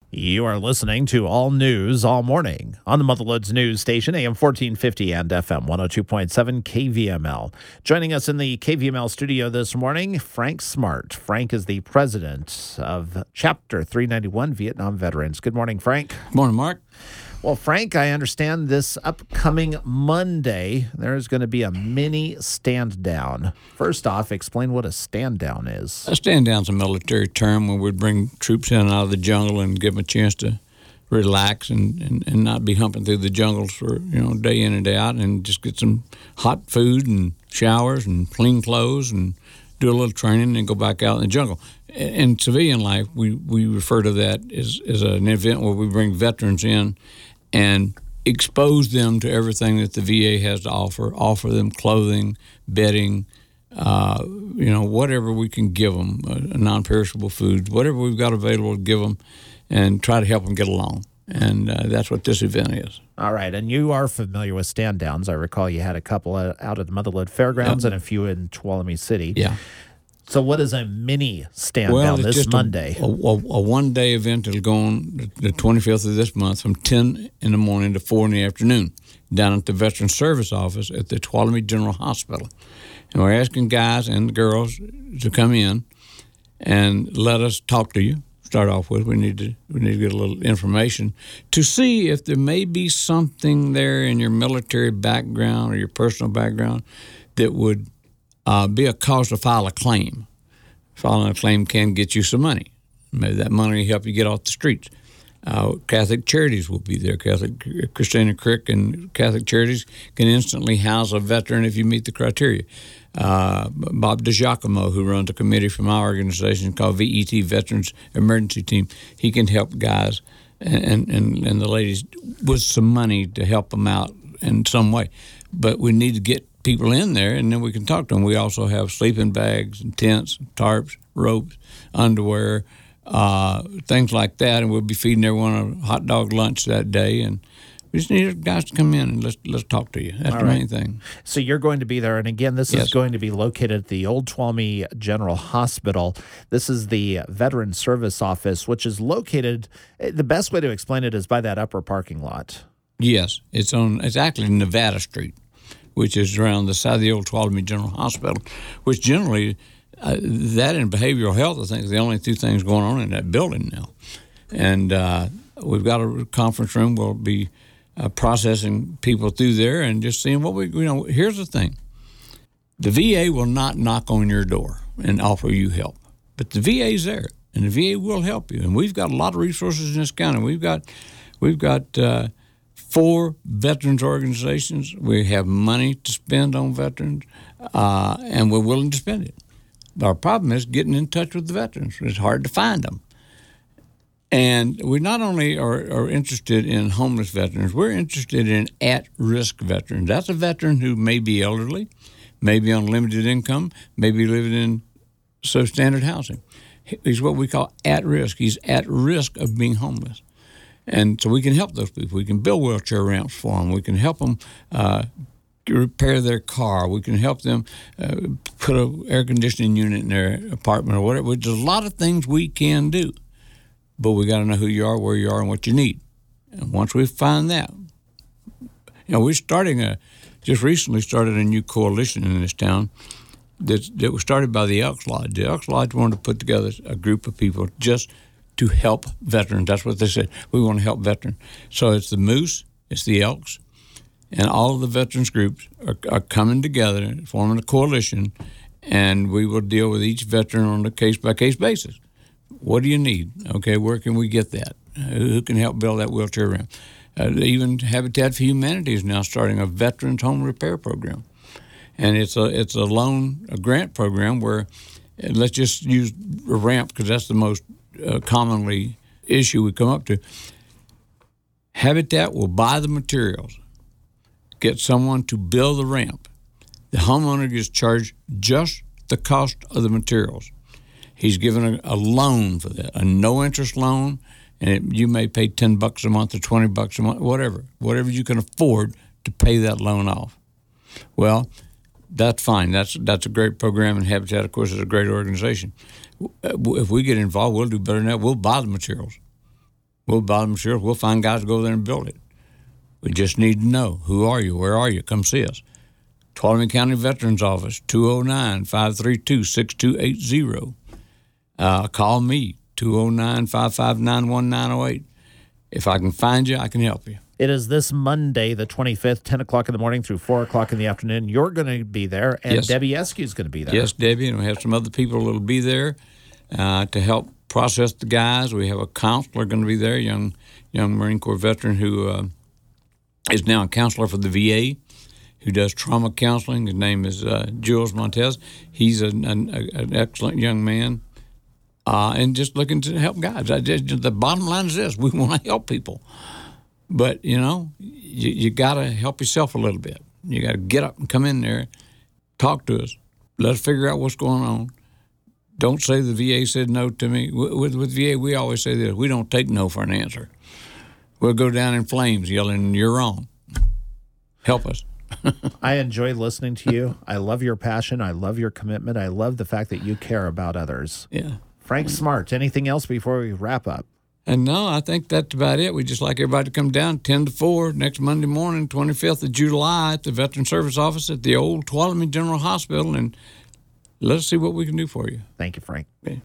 You are listening to All News All Morning on the Motherloads News Station, AM 1450 and FM 102.7 KVML. Joining us in the KVML studio this morning, Frank Smart. Frank is the president of Chapter 391 Vietnam Veterans. Good morning, Frank. Good morning, Mark. Well, Frank, I understand this upcoming Monday, there is going to be a mini stand-down. First off, explain what a stand-down is. A stand-down is a military term where we bring troops in out of the jungle and give them a chance to relax and not be humping through the jungles for, day in and day out, and just get some hot food and showers and clean clothes and do a little training and go back out in the jungle. In civilian life, we refer to that as an event where we bring veterans in and expose them to everything that the VA has to offer them clothing, bedding, whatever we can give them, non-perishable foods, whatever we've got available to give them, and try to help them get along. And that's what this event is. All right. And you are familiar with stand-downs. I recall you had a couple out at the Motherload Fairgrounds and a few in Tuolumne City. Yeah. So what is a mini stand-down this Monday? A one-day event that'll go on the 25th of this month from 10 in the morning to 4 in the afternoon down at the Veteran Service Office at the Tuolumne General Hospital. And we're asking guys and girls to come in and let us talk to you. Start off with, we need to get a little information to see if there may be something there in your military background or your personal background that would be a cause to file a claim. Filing a claim can get you some money. Maybe that money will help you get off the streets. Catholic Charities will be there. Christina Crick and Catholic Charities can instantly house a veteran if you meet the criteria. Bob DiGiacomo, who runs a committee from our organization called VET, Veterans Emergency Team, he can help guys and the ladies with some money to help them out in some way. But we need to get people in there, and then we can talk to them. We also have sleeping bags and tents, tarps, ropes, underwear, things like that, and we'll be feeding everyone a hot dog lunch that day. And we just need guys to come in and let's talk to you. That's the main thing. So you're going to be there, and again, this is going to be located at the Old Tuolumne General Hospital. This is the Veteran Service Office, which is located. The best way to explain it is by that upper parking lot. Yes, it's actually Nevada Street, which is around the side of the Old Tuolumne General Hospital, which generally, that and behavioral health, I think, is the only two things going on in that building now. And we've got a conference room. We'll be processing people through there and just seeing what here's the thing. The VA will not knock on your door and offer you help, but the VA's there, and the VA will help you. And we've got a lot of resources in this county. We've got 4 veterans organizations. We have money to spend on veterans, and we're willing to spend it. Our problem is getting in touch with the veterans. It's hard to find them. And we not only are interested in homeless veterans, we're interested in at-risk veterans. That's a veteran who may be elderly, may be on limited income, may be living in substandard housing. He's what we call at-risk. He's at risk of being homeless. And so we can help those people. We can build wheelchair ramps for them. We can help them repair their car. We can help them put an air conditioning unit in their apartment or whatever. There's a lot of things we can do. But we got to know who you are, where you are, and what you need. And once we find that, we're just recently started a new coalition in this town that was started by the Elks Lodge. The Elks Lodge wanted to put together a group of people just to help veterans. That's what they said. We want to help veterans. So it's the Moose, it's the Elks, and all of the veterans groups are coming together, forming a coalition, and we will deal with each veteran on a case-by-case basis. What do you need? Okay, where can we get that? Who can help build that wheelchair ramp? Even Habitat for Humanity is now starting a veterans home repair program, and it's a grant program where let's just use a ramp because that's the most commonly issue we come up to. Habitat will buy the materials, get someone to build the ramp. The homeowner gets charged just the cost of the materials. He's given a loan for that, a no-interest loan, and you may pay $10 a month or $20 a month, whatever you can afford to pay that loan off. Well, that's fine. That's a great program, and Habitat, of course, is a great organization. If we get involved, we'll do better than that. We'll buy the materials. We'll buy them insurance. We'll find guys to go there and build it. We just need to know, who are you? Where are you? Come see us. Tuolumne County Veterans Office, 209-532-6280. Call me, 209-559-1908. If I can find you, I can help you. It is this Monday, the 25th, 10 o'clock in the morning through 4 o'clock in the afternoon. You're going to be there, and yes. Debbie Eskew is going to be there. Yes, Debbie, and we have some other people that will be there to help process the guys. We have a counselor going to be there, young Marine Corps veteran who is now a counselor for the VA, who does trauma counseling. His name is Jules Montez. He's an excellent young man, and just looking to help guys. The bottom line is this: we want to help people. But, you got to help yourself a little bit. You got to get up and come in there, talk to us. Let us figure out what's going on. Don't say the VA said no to me. With VA, we always say this: we don't take no for an answer. We'll go down in flames yelling, "You're wrong." Help us. I enjoy listening to you. I love your passion. I love your commitment. I love the fact that you care about others. Yeah. Frank Smart, anything else before we wrap up? And no, I think that's about it. We just like everybody to come down 10 to 4 next Monday morning, 25th of July, at the Veteran Service Office at the old Tuolumne General Hospital, and let us see what we can do for you. Thank you, Frank. Okay.